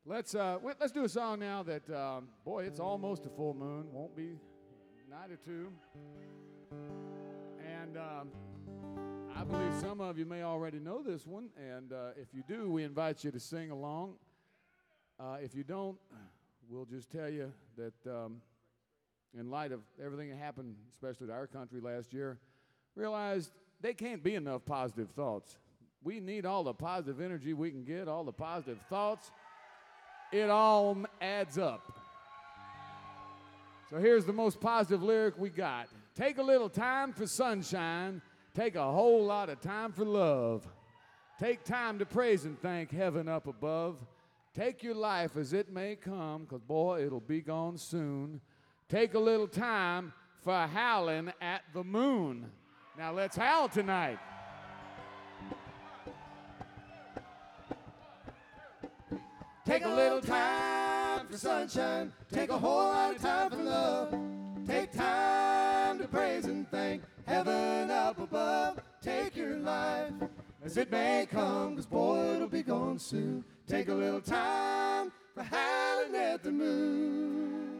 Let's do a song now that, boy, it's almost a full moon. Won't be night or two. And I believe some of you may already know this one. And if you do, we invite you to sing along. If you don't, we'll just tell you that in light of everything that happened, especially to our country last year, realized they can't be enough positive thoughts. We need all the positive energy we can get, all the positive thoughts. It all adds up. So here's the most positive lyric we got. Take a little time for sunshine. Take a whole lot of time for love. Take time to praise and thank heaven up above. Take your life as it may come, because, boy, it'll be gone soon. Take a little time for howling at the moon. Now let's howl tonight. Take a little time for sunshine. Take a whole lot of time for love. Take time to praise and thank heaven up above. Take your life as it may come, because, boy, it'll be gone soon. Take a little time for howling at the moon.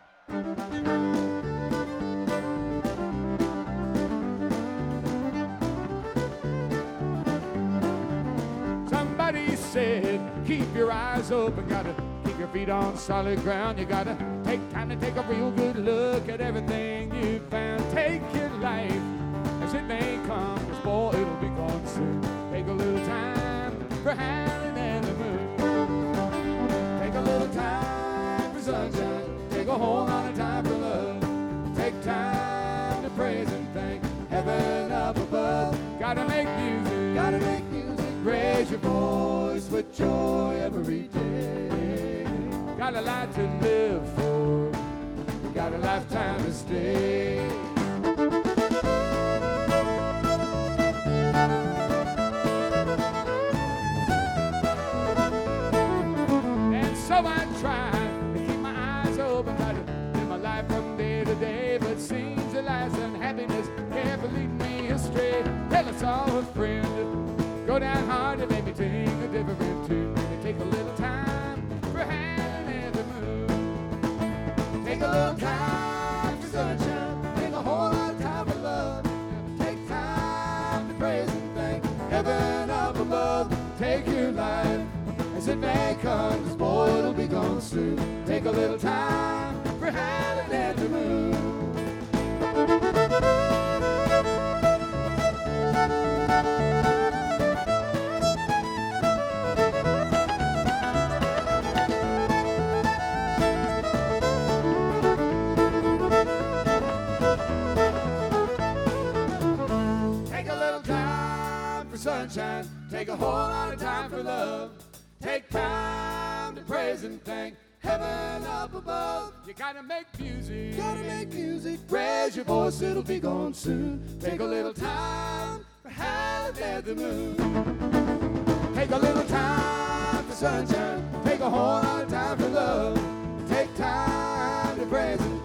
Somebody said, keep your eyes open, gotta keep your feet on solid ground. You gotta take time to take a real good look at everything you found. Take your life as it may come, because, boy, it'll be gone soon. Take a little time for howling at the moon. Take a little time for sunshine. Take a whole lot of time for love. Take time to praise and thank heaven up above. Gotta make music. Gotta make music. Raise your voice with joy every day. Got a life to live for. We got a lifetime to stay. And so I try to keep my eyes open, try to live my life from day to day, but seems that lies and happiness carefully lead me astray. Tell us all a friend. Go down hard and maybe take a different tune. Maybe take a little time for howling at the moon. Take a little time for sunshine. Take a whole lot of time for love. Take time to praise and thank heaven up above. Take your life as it may come, because, boy, it'll be gone soon. Take a little time for howling at the moon. Sunshine. Take a whole lot of time for love. Take time to praise and thank heaven up above. You gotta make music. Gotta make music. Raise your voice, it'll be gone soon. Take a little time for howling at the moon. Take a little time for sunshine. Take a whole lot of time for love. Take time to praise and